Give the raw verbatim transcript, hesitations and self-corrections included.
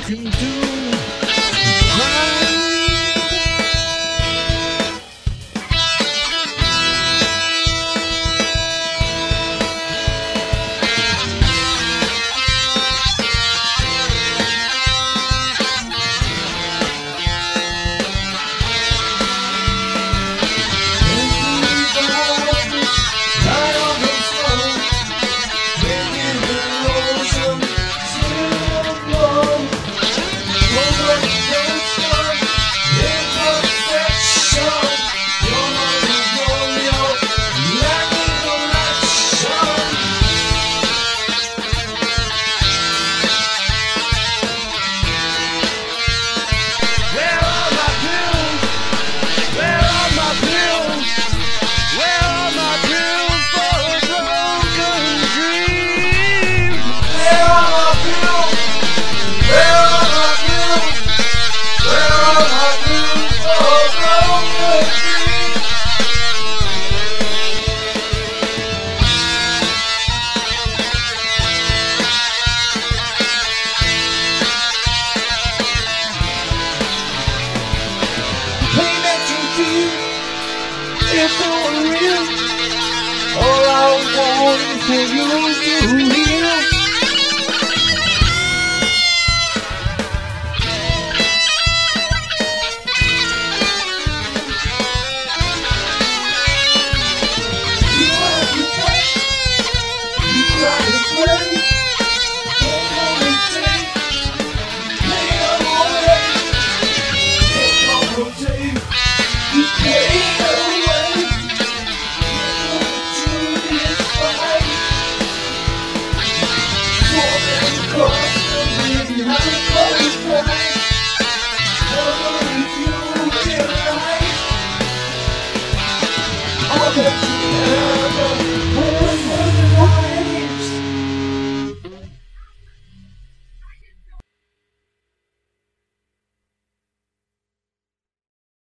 can do. Crying. If it were real, all I want is for you to heal. You have to fight, you cry to play, don't wanna take, lay away, don't rotate, you play away. Okay.